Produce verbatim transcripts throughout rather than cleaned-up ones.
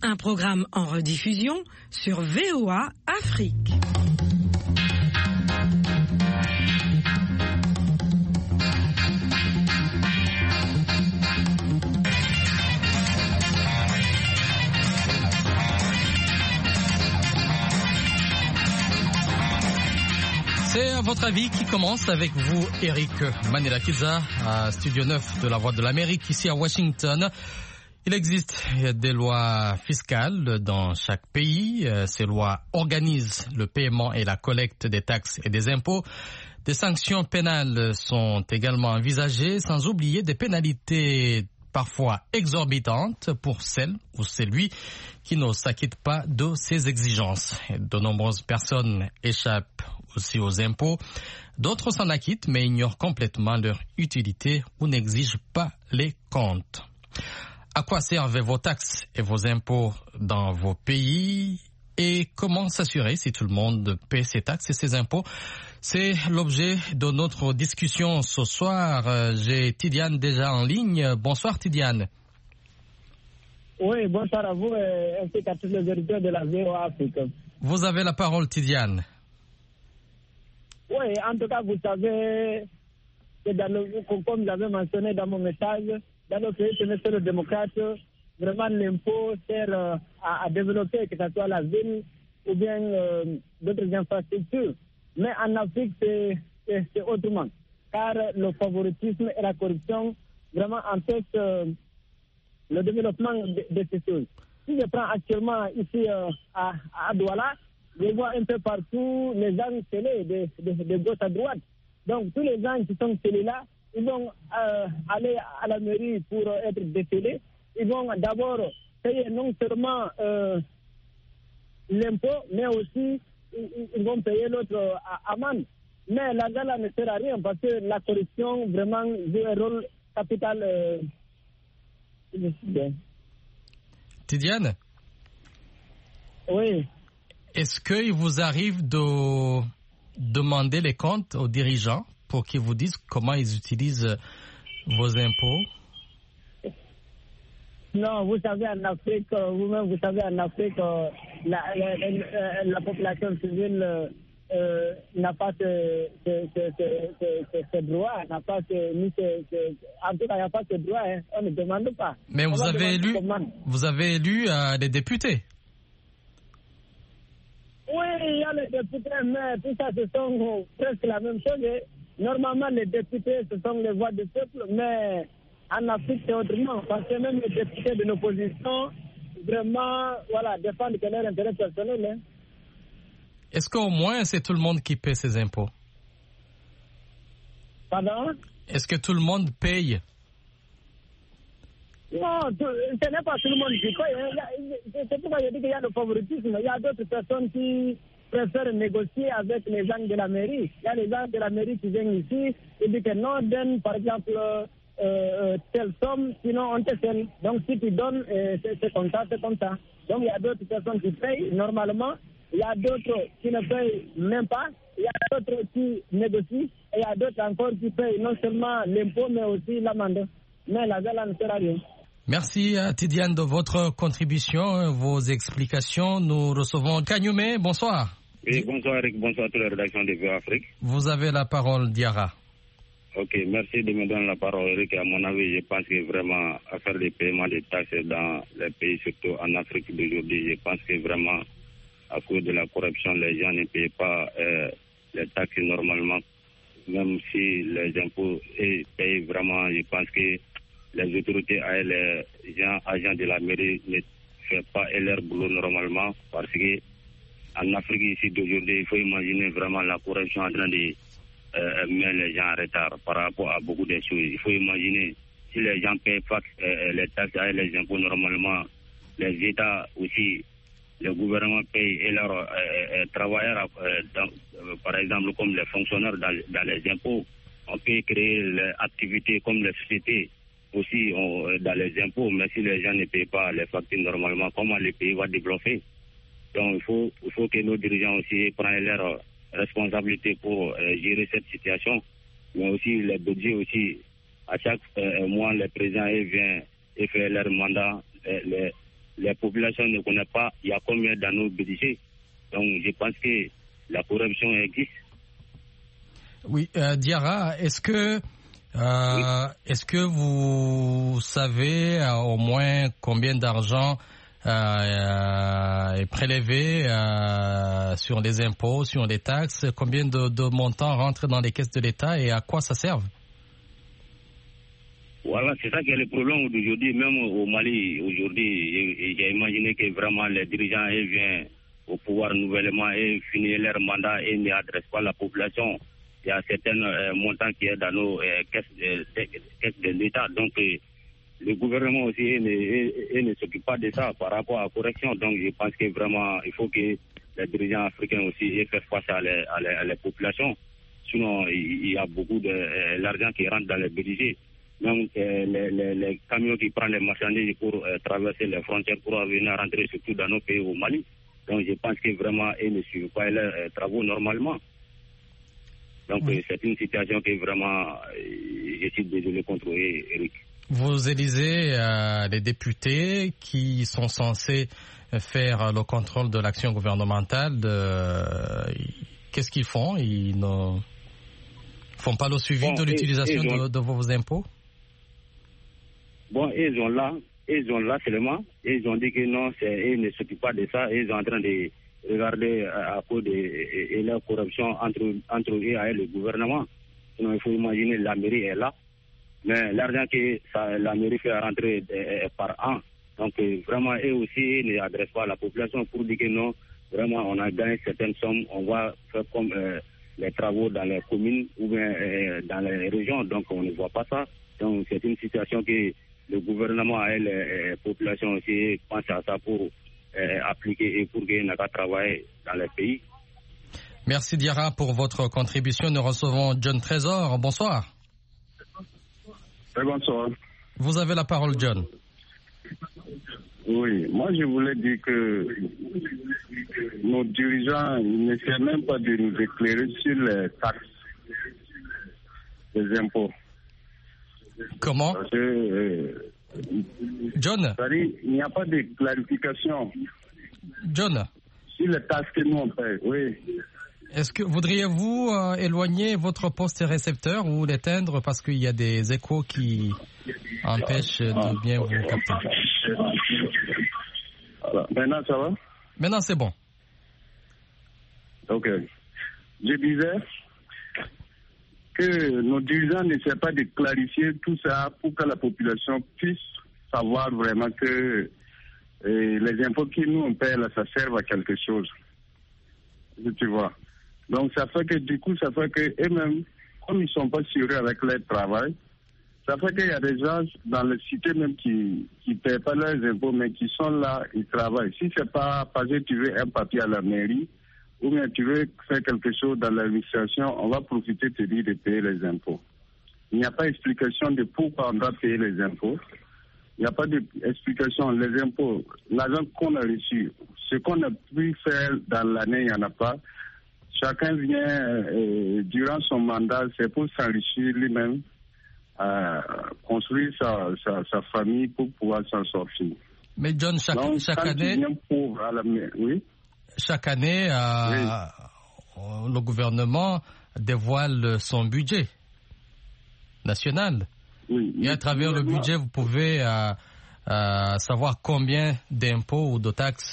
Un programme en rediffusion sur V O A Afrique. C'est à votre avis qui commence avec vous, Eric Manelakiza, à Studio neuf de la Voix de l'Amérique, ici à Washington. Il existe des lois fiscales dans chaque pays. Ces lois organisent le paiement et la collecte des taxes et des impôts. Des sanctions pénales sont également envisagées, sans oublier des pénalités parfois exorbitantes pour celle ou celui qui ne s'acquitte pas de ces exigences. De nombreuses personnes échappent aussi aux impôts. D'autres s'en acquittent mais ignorent complètement leur utilité ou n'exigent pas les comptes. À quoi servent vos taxes et vos impôts dans vos pays et comment s'assurer si tout le monde paie ses taxes et ses impôts? C'est l'objet de notre discussion ce soir. J'ai Tidiane déjà en ligne. Bonsoir Tidiane. Oui, bonsoir à vous ainsi qu'à tous les auditeurs de la V O A Afrique. Vous avez la parole Tidiane. Oui, en tout cas, vous savez, que dans le, comme j'avais mentionné dans mon message, dans nos pays le démocrate, vraiment l'impôt sert à, à développer, que ce soit la ville ou bien euh, d'autres infrastructures. Mais en Afrique, c'est, c'est, c'est autrement. Car le favoritisme et la corruption vraiment empêchent euh, le développement de, de ces choses. Si je prends actuellement ici euh, à, à Douala, je vois un peu partout les gens scellés de, de, de gauche à droite. Donc tous les gens qui sont scellés là, ils vont euh, aller à la mairie pour euh, être décelés. Ils vont d'abord payer non seulement euh, l'impôt, mais aussi ils, ils vont payer l'autre euh, amende. Mais là-dedans, là ne sert à rien parce que la corruption vraiment joue un rôle capital. Euh, Tidiane? Oui. Est-ce qu'il vous arrive de demander les comptes aux dirigeants pour qu'ils vous disent comment ils utilisent vos impôts? Non, vous savez, en Afrique, vous-même, vous savez, en Afrique, la, la, la, la population civile euh, n'a pas ce, ce, ce, ce, ce, ce droit, n'a pas ce, ni ce, ce, en tout cas, il n'y a pas ce droit, hein. On ne demande pas. Mais vous avez, élu, vous avez élu euh, des députés. Oui, il y a les députés, mais tout ça, ce sont presque la même chose. Normalement, les députés, ce sont les voix du peuple, mais en Afrique, c'est autrement. Parce que même les députés de l'opposition, vraiment, voilà, défendent leurs intérêts personnels. Hein. Est-ce qu'au moins, c'est tout le monde qui paie ses impôts? Pardon? Est-ce que tout le monde paye? Non, tout, ce n'est pas tout le monde qui paye. Hein. C'est pourquoi je dis qu'il y a le favoritisme. Il y a d'autres personnes qui préfèrent négocier avec les gens de la mairie. Il y a les gens de la mairie qui viennent ici et disent que non, donne par exemple euh, euh, telle somme, sinon on te scelle. Donc si tu donnes, euh, c'est, c'est comme ça, c'est comme ça. Donc il y a d'autres personnes qui payent normalement. Il y a d'autres qui ne payent même pas. Il y a d'autres qui négocient. Et il y a d'autres encore qui payent non seulement l'impôt, mais aussi l'amende. Mais la gala ne sert à rien. Merci à Tidiane de votre contribution, vos explications. Nous recevons Kanyume. Bonsoir. Oui, bonsoir Eric, bonsoir à toute la rédaction de V O A Afrique. Vous avez la parole, Diarra. Ok, merci de me donner la parole Eric. À mon avis, je pense que vraiment à faire des paiements de taxes dans les pays, surtout en Afrique d'aujourd'hui, je pense que vraiment à cause de la corruption, les gens ne payent pas euh, les taxes normalement. Même si les impôts et payent vraiment, je pense que les autorités et les gens, agents de la mairie ne font pas leur boulot normalement parce que en Afrique ici d'aujourd'hui, il faut imaginer vraiment la corruption en train de euh, mettre les gens en retard par rapport à beaucoup de choses. Il faut imaginer si les gens payent pas euh, les taxes et les impôts normalement, les États aussi, le gouvernement paye et leurs euh, euh, travailleurs, euh, dans, euh, par exemple comme les fonctionnaires dans, dans les impôts, on peut créer les activités comme les sociétés aussi on, dans les impôts, mais si les gens ne payent pas les factures normalement, comment le pays va développer? Donc il faut, il faut que nos dirigeants aussi prennent leurs responsabilités pour euh, gérer cette situation, mais aussi les budgets aussi. À chaque euh, mois, le président vient et fait leur mandat, les, les, les populations ne connaissent pas il y a combien dans nos budgets. Donc je pense que la corruption existe. Oui, euh, Diarra, est-ce que, euh, oui. est-ce que vous savez euh, au moins combien d'argent euh, euh, est prélevé euh, sur les impôts, sur les taxes, combien de, de montants rentrent dans les caisses de l'État et à quoi ça sert? Voilà, c'est ça qui est le problème d'aujourd'hui. Même au Mali, aujourd'hui, j'ai imaginé que vraiment les dirigeants ils viennent au pouvoir nouvellement et finissent leur mandat et n'adressent pas la population. Il y a certains euh, montants qui sont dans nos euh, caisses, euh, caisses de l'État. Donc, euh, le gouvernement aussi il ne, il, il ne s'occupe pas de ça par rapport à la correction. Donc, je pense que vraiment, il faut que les dirigeants africains aussi fassent face à les, à, les, à les populations. Sinon, il, il y a beaucoup de euh, l'argent qui rentre dans les budgets. Même euh, les, les, les camions qui prennent les marchandises pour euh, traverser les frontières pour venir rentrer surtout dans nos pays au Mali. Donc, je pense que vraiment, ils ne suivent pas leurs euh, travaux normalement. Donc, oui. C'est une situation qui est vraiment, je suis désolé contre Eric. Vous élisez euh, les députés qui sont censés faire le contrôle de l'action gouvernementale. Euh, qu'est-ce qu'ils font? Ils ne font pas le suivi bon, de l'utilisation ont... de, de vos impôts? Bon, ils ont là, ils ont là seulement. Ils ont dit que non, c'est, ils ne s'occupent pas de ça. Ils sont en train de regarder à cause de et, et la corruption entre, entre eux et le gouvernement. Sinon, il faut imaginer la mairie est là. Mais l'argent que ça, la mairie fait rentrer est, est par an. Donc, vraiment, eux aussi, ils n'adressent pas à la population pour dire que non, vraiment, on a gagné certaines sommes. On va faire comme euh, les travaux dans les communes ou bien euh, dans les régions. Donc, on ne voit pas ça. Donc, c'est une situation que le gouvernement et les populations aussi pensent à ça pour Euh, appliquer et pour qu'il n'y ait qu'à travailler dans les pays. Merci Diarra pour votre contribution. Nous recevons John Trésor. Bonsoir. Oui, bonsoir. Vous avez la parole, John. Oui, moi je voulais dire que nos dirigeants n'essaient même pas de nous éclairer sur les taxes, les impôts. Comment? Parce que, euh, John, il n'y a pas de clarification. John, sur les taxes que nous on paye, oui. Est-ce que voudriez-vous euh, éloigner votre poste récepteur ou l'éteindre parce qu'il y a des échos qui empêchent de bien vous capter? Alors, maintenant ça va? Maintenant c'est bon. Ok. Je disais que nos dirigeants n'essaient pas de clarifier tout ça pour que la population puisse savoir vraiment que euh, les impôts que nous on paie là, ça sert à quelque chose. Tu vois. Donc ça fait que du coup, ça fait que eux-mêmes, comme ils ne sont pas sûrs avec leur travail, ça fait qu'il y a des gens dans les cités même qui ne paient pas leurs impôts, mais qui sont là, ils travaillent. Si c'est pas parce que tu veux un papier à la mairie, ou bien tu veux faire quelque chose dans l'administration, on va profiter de te dire de payer les impôts. Il n'y a pas d'explication de pourquoi on doit payer les impôts. Il n'y a pas d'explication. Les impôts, l'argent qu'on a reçu, ce qu'on a pu faire dans l'année, il n'y en a pas. Chacun vient, euh, durant son mandat, c'est pour s'enrichir lui-même, euh, construire sa, sa, sa famille pour pouvoir s'en sortir. Mais John, chaque, Donc, chaque année... pauvre à la, oui? Chaque année, euh, oui. le gouvernement dévoile son budget national. Oui. Et à travers le budget, vous pouvez euh, euh, savoir combien d'impôts ou de taxes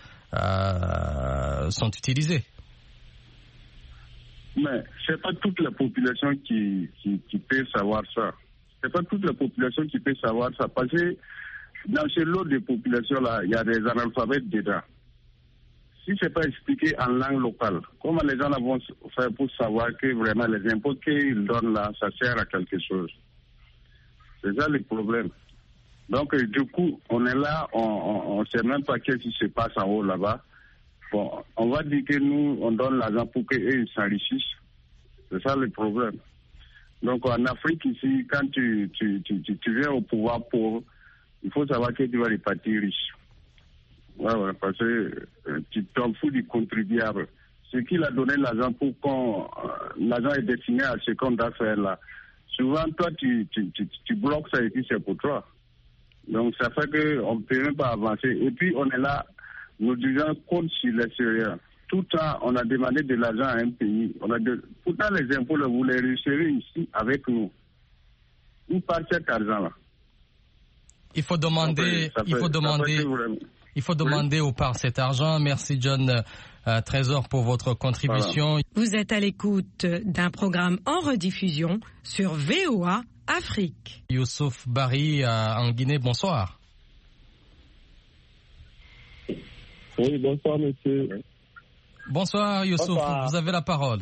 euh, sont utilisés. Mais ce n'est pas toute la population qui, qui, qui peut savoir ça. Ce n'est pas toute la population qui peut savoir ça. Parce que dans ce lot de population-là, il y a des analphabètes dedans. Si ce n'est pas expliqué en langue locale, comment les gens vont faire pour savoir que vraiment les impôts qu'ils donnent là, ça sert à quelque chose? C'est ça le problème. Donc, du coup, on est là, on ne sait même pas qu'est-ce qui se passe en haut là-bas. Bon, on va dire que nous, on donne l'argent pour qu'eux s'enrichissent. C'est ça le problème. Donc, en Afrique, ici, quand tu, tu, tu, tu, tu viens au pouvoir pauvre, il faut savoir que tu vas répartir riche. Ouais, ouais, parce que euh, tu t'en fous du contribuable. Ce qu'il a donné l'argent pour qu'on... Euh, l'argent est destiné à ce qu'on doit faire là. Souvent, toi, tu, tu, tu, tu bloques ça et puis c'est pour toi. Donc ça fait qu'on ne peut même pas avancer. Et puis on est là, nous disons compte sur l'extérieur. Tout le temps, on a demandé de l'argent à un pays. On a de... Pourtant, les impôts, vous les recevez ici avec nous. Où part cet argent-là? Il faut demander, fait, il faut demander, il faut demander oui. où part cet argent. Merci John euh, Trésor pour votre contribution. Voilà. Vous êtes à l'écoute d'un programme en rediffusion sur V O A Afrique. Youssouf Bari euh, en Guinée, bonsoir. Oui, bonsoir monsieur. Bonsoir Youssouf, bonsoir. Vous avez la parole.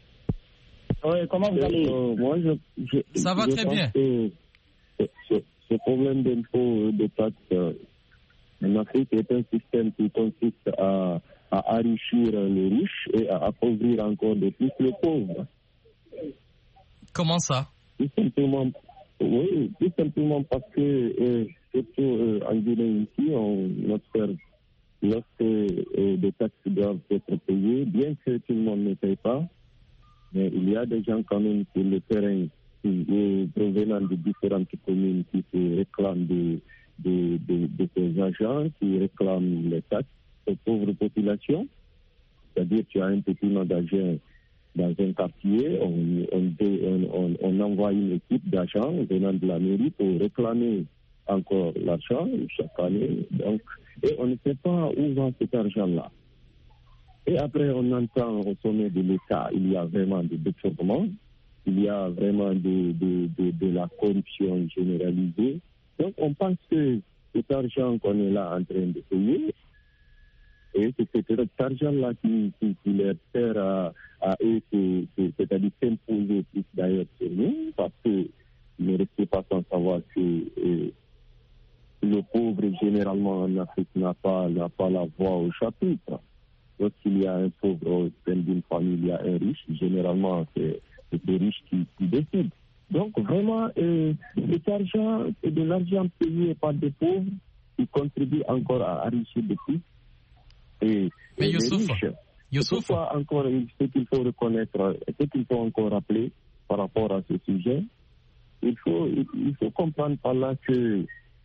Oui, comment vous allez? euh, moi, je, je, Ça va je très bien. Que ce, ce problème d'impôt de taxes euh, en Afrique est un système qui consiste à, à enrichir les riches et à appauvrir encore de plus les pauvres. Comment ça? Tout simplement, oui, tout simplement parce que, euh, surtout euh, en Guinée ici, on observe lorsque euh, des taxes doivent être payées, bien que tout le monde ne paye pas, mais il y a des gens quand même sur le terrain qui, euh, provenant de différentes communes qui se réclament de, de, de, de ces agents, qui réclament les taxes aux pauvres populations. C'est-à-dire tu as un petit magasin dans un quartier, on, on, on, on envoie une équipe d'agents venant de la mairie pour réclamer encore l'argent chaque année. Donc, et on ne sait pas où va cet argent-là. Et après, on entend au sommet de l'État, il y a vraiment des détournements, il y a vraiment de, de, de, de la corruption généralisée. Donc, on pense que cet argent qu'on est là en train de payer, et c'est cet argent-là qui, qui, qui leur sert à, à eux, c'est-à-dire s'imposer plus d'ailleurs sur nous, parce que ne restez pas sans savoir que euh, le pauvre, généralement en Afrique, n'a pas, n'a pas la voix au chapitre. Lorsqu'il y a un pauvre au sein d'une famille, il y a un riche, généralement c'est, c'est les riches qui, qui décident. Donc vraiment, euh, cet argent, c'est de l'argent payé par des pauvres qui contribue encore à enrichir de plus. Et, Mais et Youssouf, riches. Youssouf. C'est pourquoi encore, ce qu'il faut reconnaître, ce qu'il faut encore rappeler par rapport à ce sujet, il faut, il, il faut comprendre par là que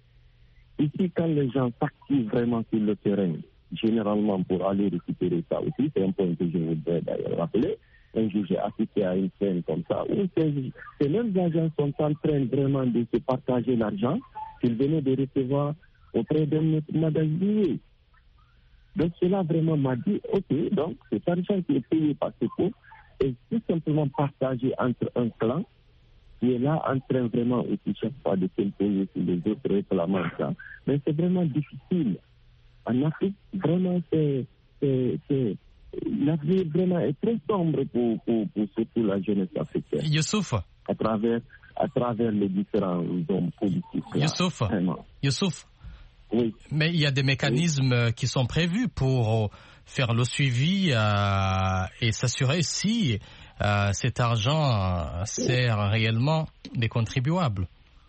ici, quand les gens s'activent vraiment sur le terrain, généralement pour aller récupérer ça aussi, c'est un point que je voudrais d'ailleurs rappeler. Un jour, j'ai assisté à une scène comme ça, où ces, ces mêmes agents sont en train vraiment de se partager l'argent qu'ils venaient de recevoir auprès d'un magasinier. Donc cela vraiment m'a dit, ok, donc cet argent qui est payé par ces pauvres est tout simplement partagé entre un clan qui est là en train vraiment aussi chaque fois de s'imposer sur les autres réclamant ça. Mais c'est vraiment difficile. En Afrique, vraiment, c'est, c'est, c'est, l'avenir vraiment est très sombre pour, pour, pour surtout la jeunesse africaine. Youssouf. À travers, à travers les différents hommes politiques. Youssouf. Youssouf. Oui. Mais il y a des mécanismes oui. qui sont prévus pour faire le suivi euh, et s'assurer si euh, cet argent sert réellement les contribuables.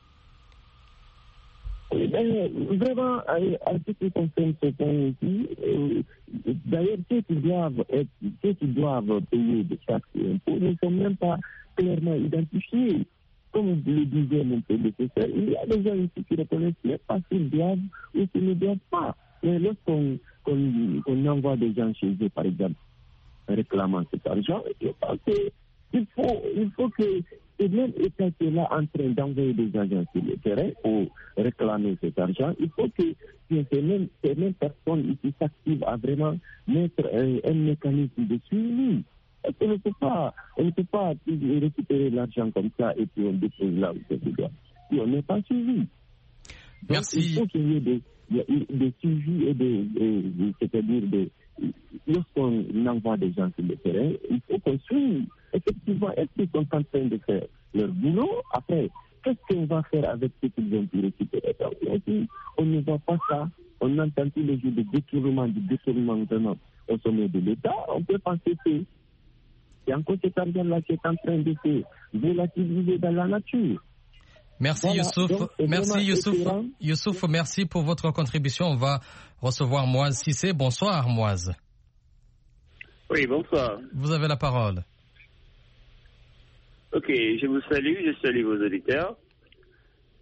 Oui, ben, vraiment, à, à ce qui concerne ce point ici, euh, d'ailleurs, ceux qui doivent être, ceux qui doivent payer des taxes et impôts ne sont même pas clairement identifiés. Comme je le disais mon prédécesseur, il y a des gens ici qui reconnaissent même pas s'ils doivent ou s'ils ne doivent pas. Mais lorsqu'on qu'on, qu'on envoie des gens chez eux, par exemple, réclamant cet argent, je pense qu'il faut, il faut que ce même État qui est là en train d'envoyer des agents sur le terrain pour réclamer cet argent, il faut que, que ces, mêmes, ces mêmes personnes ici s'activent à vraiment mettre un, un mécanisme de suivi. Parce qu'on ne peut pas, on ne peut pas récupérer l'argent comme ça et puis on dépose là où c'est doit. Si on n'est pas suivi. Merci. Donc, il faut qu'il y ait des, des suivis et des, des c'est-à-dire des, lorsqu'on envoie des gens sur le terrain, il faut qu'on suive. Effectivement, est-ce qu'ils sont en train de faire leur boulot? Après, qu'est-ce qu'on va faire avec ce qu'ils ont pu récupérer? Donc, si on ne voit pas ça, on entend tous les jours de détournement, de détournement vraiment au sommet de l'État, on peut penser que il y a encore cet argent-là qui est en train de se volatiliser dans la nature. Merci voilà, Youssouf, donc, merci Youssouf, Youssouf, merci pour votre contribution. On va recevoir Moise Cissé. Bonsoir Moise. Oui, bonsoir. Vous avez la parole. Ok, je vous salue, je salue vos auditeurs.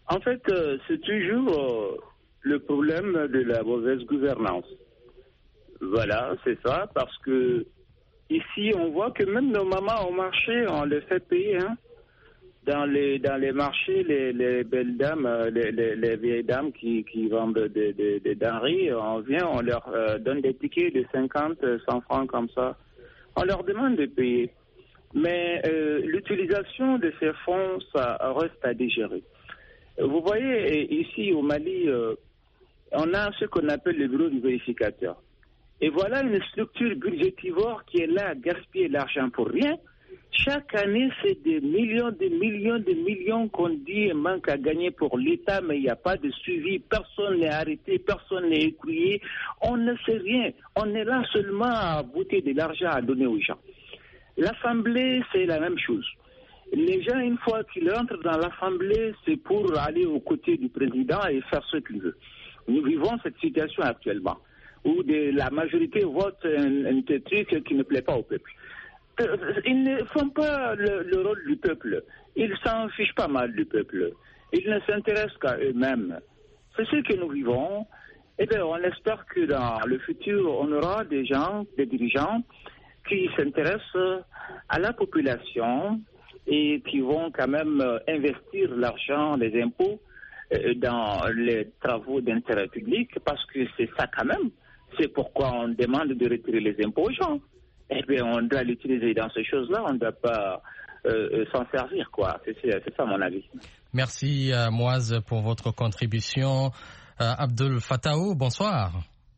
En fait, euh, c'est toujours euh, le problème de la mauvaise gouvernance. Voilà, c'est ça, parce que ici, on voit que même nos mamans au marché, on les fait payer. Hein. Dans les dans les marchés, les, les belles dames, les, les, les vieilles dames qui, qui vendent des de, de denrées, on vient, on leur euh, donne des tickets de cinquante, cent francs comme ça. On leur demande de payer. Mais euh, l'utilisation de ces fonds, ça reste à digérer. Vous voyez, ici au Mali, euh, on a ce qu'on appelle le bureau du vérificateur. Et voilà une structure budgétivore qui est là à gaspiller l'argent pour rien. Chaque année, c'est des millions, des millions, des millions qu'on dit manque à gagner pour l'État, mais il n'y a pas de suivi, personne n'est arrêté, personne n'est écrouillé, on ne sait rien. On est là seulement à botter de l'argent à donner aux gens. L'Assemblée, c'est la même chose. Les gens, une fois qu'ils entrent dans l'Assemblée, c'est pour aller aux côtés du président et faire ce qu'il veut. Nous vivons cette situation actuellement, où de, la majorité vote un, un truc qui ne plaît pas au peuple. Ils ne font pas le, le rôle du peuple. Ils s'en fichent pas mal du peuple. Ils ne s'intéressent qu'à eux-mêmes. C'est ce que nous vivons. Eh bien, on espère que dans le futur, on aura des gens, des dirigeants qui s'intéressent à la population et qui vont quand même investir l'argent, les impôts dans les travaux d'intérêt public, parce que c'est ça quand même. C'est pourquoi on demande de retirer les impôts aux gens. Eh bien, on doit l'utiliser dans ces choses-là, on ne doit pas euh, s'en servir, quoi. C'est, c'est ça mon avis. Merci, euh, Moise, pour votre contribution. Euh, Abdul Fattahou, bonsoir.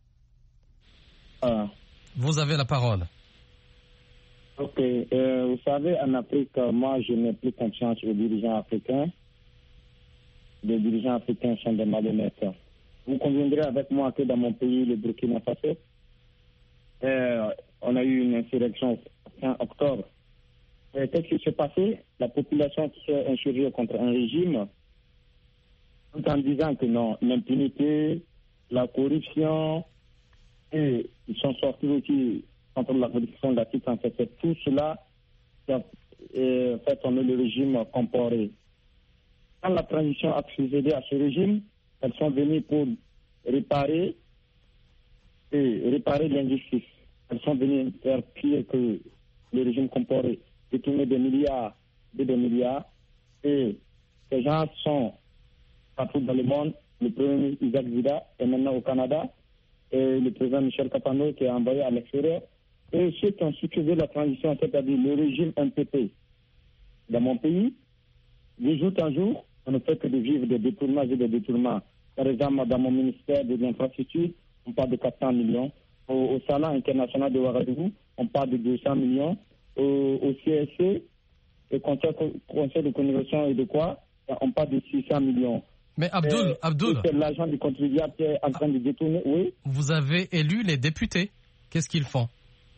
Ah. Vous avez la parole. Ok. Euh, vous savez, en Afrique, moi, je n'ai plus confiance aux dirigeants africains. Les dirigeants africains sont des malhonnêtes. Vous conviendrez avec moi que dans mon pays, le Burkina Faso, euh, on a eu une insurrection fin octobre. Et qu'est-ce qui s'est passé? La population qui s'est insurgée contre un régime, tout en disant que non, l'impunité, la corruption, et ils sont sortis aussi contre la corruption de la titre, en fait, c'est tout cela qui a euh, fait tomber le régime Compaoré. Quand la transition a succédé à ce régime, elles sont venues pour réparer et réparer l'injustice. Elles sont venues faire pire que le régime Compaoré, détourner des milliards et des milliards. Et ces gens sont partout dans le monde. Le premier ministre Isaac Zida est maintenant au Canada. Et le président Michel Capano qui est envoyé à l'extérieur. Et ceux qui ont succédé la transition, c'est-à-dire le régime M P P dans mon pays, de jour en jour, on ne fait que de vivre des détournements et des détournements. Par exemple, dans mon ministère de l'infrastructure, on parle de quatre cents millions. Au, au Salon international de Ouagadougou, on parle de deux cents millions. Au, au C S C, le conseil, conseil de communication et de quoi, on parle de six cents millions. Mais Abdul, et, Abdul, c'est l'argent du contribuable qui est en train de détourner, oui. Vous avez élu les députés. Qu'est-ce qu'ils font?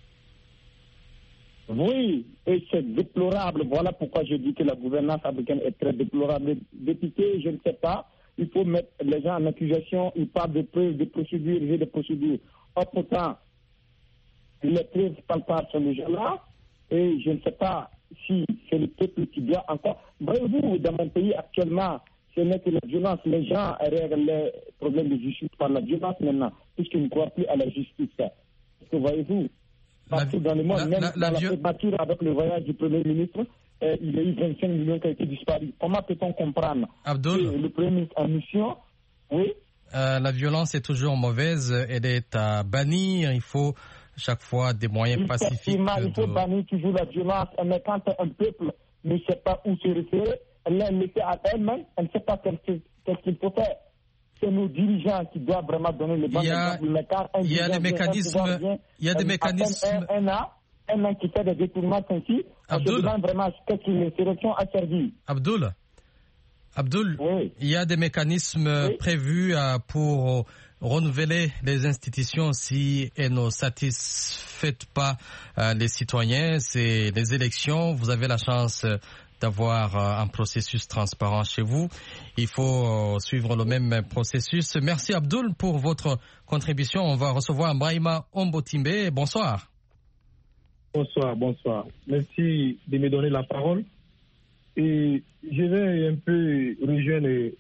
Oui, et c'est déplorable. Voilà pourquoi je dis que la gouvernance africaine est très déplorable. Les députés, je ne sais pas, il faut mettre les gens en accusation, ils parlent de preuves, de procédures, et de procédures. Or, pourtant, les preuves palpables sont déjà là, et je ne sais pas si c'est le peuple qui doit encore. Voyez-vous, dans mon pays actuellement, ce n'est que la violence. Les gens règlent les problèmes de justice par la violence maintenant, puisqu'ils ne croient plus à la justice. Parce que voyez-vous, partout dans le monde, la, même la, la, dans la prémature avec le voyage du Premier ministre, euh, il y a eu vingt-cinq millions qui ont été disparus. Comment peut-on comprendre Abdul, que le Premier ministre en mission, oui euh, la violence est toujours mauvaise, elle est à bannir, il faut chaque fois des moyens il pacifiques. Il faut de... bannir toujours la violence, mais quand un peuple ne sait pas où se référer, elle l'a laissé à elle-même, elle ne sait pas qu'est-ce qu'il faut faire. C'est nos dirigeants qui doivent vraiment donner le bon exemple. Mais quand un il y a des mécanismes. Vient, il y a des mécanismes. Un, un, an, un an qui fait des détournements ainsi, on se demande vraiment qu'est-ce qu'une insurrection a servi. Abdul, Abdul, oui. Il y a des mécanismes oui. prévus pour renouveler les institutions si elles ne satisfont pas les citoyens. C'est les élections. Vous avez la chance d'avoir un processus transparent chez vous. Il faut suivre le même processus. Merci Abdul pour votre contribution. On va recevoir Brahima Ombotimbe. Bonsoir. Bonsoir, bonsoir. Merci de me donner la parole. Et je vais un peu rejoindre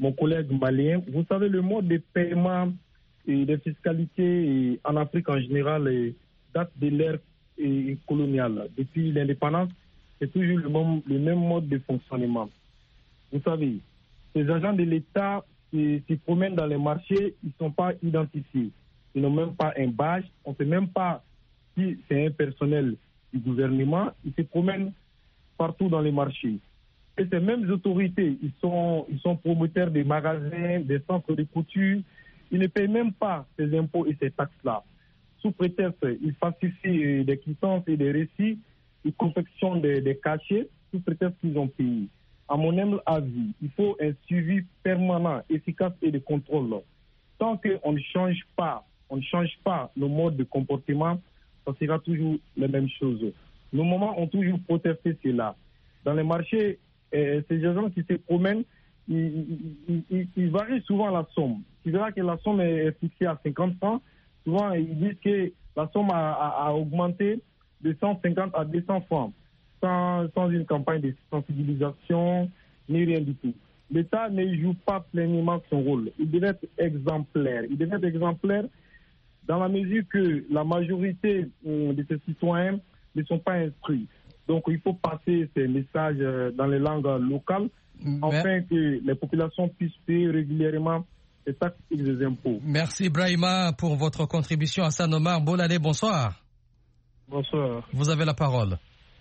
mon collègue malien. Vous savez, le mode de paiement et de fiscalité en Afrique en général date de l'ère coloniale. Depuis l'indépendance, c'est toujours le même, le même mode de fonctionnement. Vous savez, ces agents de l'État qui se promènent dans les marchés, ils ne sont pas identifiés. Ils n'ont même pas un badge. On ne sait même pas si c'est un personnel du gouvernement. Ils se promènent partout dans les marchés. Et ces mêmes autorités, ils sont, ils sont promoteurs des magasins, des centres de couture. Ils ne payent même pas ces impôts et ces taxes-là. Sous prétexte, ils falsifient des quittances et des récits, ils confectionnent des, des cachets, sous prétexte qu'ils ont payé. À mon humble avis, il faut un suivi permanent, efficace et de contrôle. Tant qu'on ne change pas, on ne change pas nos modes de comportement, ça sera toujours les mêmes choses. Nos mamans ont toujours protesté cela. Dans les marchés, euh, ces gens qui se promènent, ils, ils, ils, ils varient souvent la somme. Tu verras que la somme est fixée à cinquante francs. Souvent, ils disent que la somme a, a, a augmenté de cent cinquante à deux cents francs, sans, sans une campagne de sensibilisation, ni rien du tout. L'État ne joue pas pleinement son rôle. Il devait être exemplaire. Il devait être exemplaire dans la mesure que la majorité de ces citoyens ne sont pas instruits. Donc, il faut passer ces messages dans les langues locales, afin que les populations puissent payer régulièrement les taxes et les impôts. Merci Brahima pour votre contribution. Hassan Omar Bolade, bonsoir. Bonsoir. Vous avez la parole.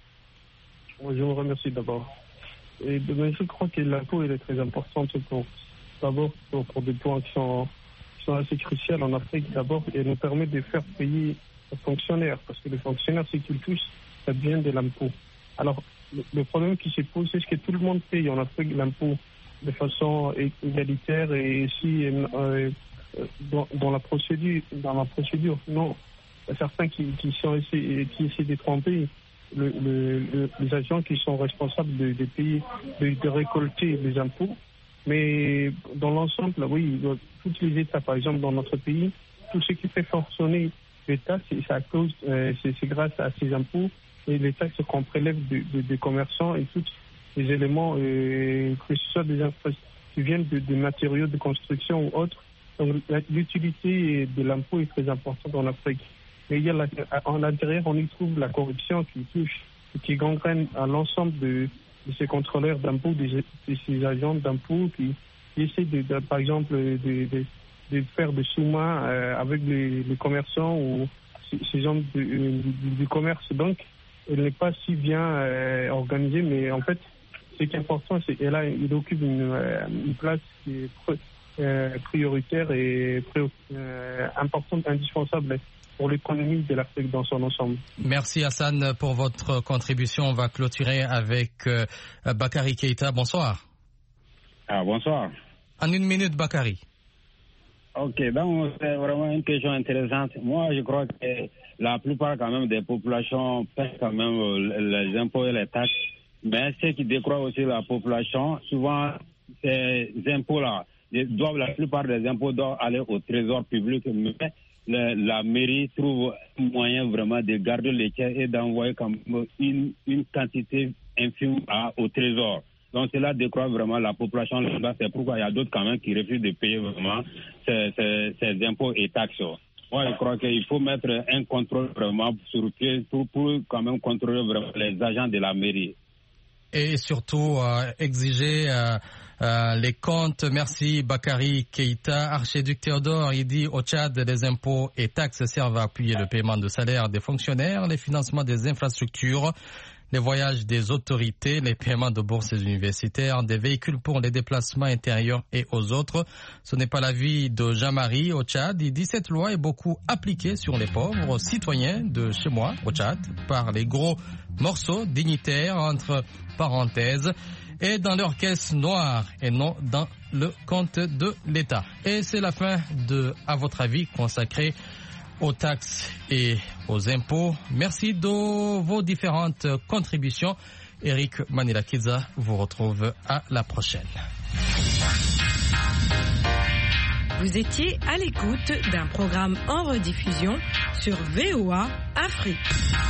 Je vous remercie d'abord. Et ben, je crois que l'impôt est très importante pour, d'abord pour, pour des points qui sont, qui sont assez cruciaux en Afrique. D'abord, elle nous permet de faire payer les fonctionnaires, parce que les fonctionnaires, ce qu'ils touchent, ça vient de l'impôt. Alors, le, le problème qui se pose, c'est que tout le monde paye en Afrique l'impôt de façon égalitaire et ici euh, dans, dans la procédure, dans la procédure. Non, certains qui, qui sont essayés, qui essaient de tromper le, le, le, les agents qui sont responsables de, de payer, de, de récolter les impôts. Mais dans l'ensemble, oui, dans toutes les États, par exemple dans notre pays, tout ce qui fait fonctionner l'État, c'est à cause, euh, c'est grâce à ces impôts et les taxes qu'on prélève des de, de commerçants et tous les éléments, euh, que ce soit des infrastructures qui viennent de, de matériaux de construction ou autres. Donc l'utilité de l'impôt est très importante en Afrique. Mais il y a la, en l'intérieur, on y trouve la corruption qui touche et qui gangrène à l'ensemble de, de ces contrôleurs d'impôts, de, de ces agents d'impôts qui, qui essaient, de, de, par exemple, de, de, de faire des sous-mains euh, avec les, les commerçants ou ces gens du, du, du commerce. Donc, elle n'est pas si bien euh, organisée, mais en fait, ce qui est important, c'est qu'elle a, il occupe une, une place qui est euh, prioritaire et pré, euh, importante, indispensable pour l'économie de l'Afrique dans son ensemble. Merci Hassan pour votre contribution. On va clôturer avec euh, Bakary Keïta. Bonsoir. Ah, bonsoir. En une minute, Bakary. Ok, donc c'est vraiment une question intéressante. Moi, je crois que la plupart quand même des populations paient quand même les impôts et les taxes. Mais ce qui décroît aussi la population, souvent ces impôts-là, doivent, la plupart des impôts doivent aller au trésor public, mais la, la mairie trouve un moyen vraiment de garder les tiers et d'envoyer comme une, une quantité infime à, au trésor. Donc cela décroît vraiment la population. C'est pourquoi il y a d'autres quand même qui refusent de payer vraiment ces, ces, ces impôts et taxes. Moi, je crois qu'il faut mettre un contrôle vraiment sur pied pour, pour quand même contrôler vraiment les agents de la mairie. Et surtout euh, exiger euh, euh, les comptes. Merci Bakary Keïta. Archiduc Théodore, il dit au Tchad, les impôts et taxes servent à appuyer le paiement de salaires des fonctionnaires, les financements des infrastructures, les voyages des autorités, les paiements de bourses universitaires, des véhicules pour les déplacements intérieurs et aux autres. Ce n'est pas l'avis de Jean-Marie au Tchad. Il dit cette loi est beaucoup appliquée sur les pauvres citoyens de chez moi au Tchad par les gros morceaux dignitaires entre parenthèses et dans leur caisse noire et non dans le compte de l'État. Et c'est la fin de À votre avis consacré aux taxes et aux impôts. Merci de vos différentes contributions. Eric Manila-Kiza vous retrouve à la prochaine. Vous étiez à l'écoute d'un programme en rediffusion sur V O A Afrique.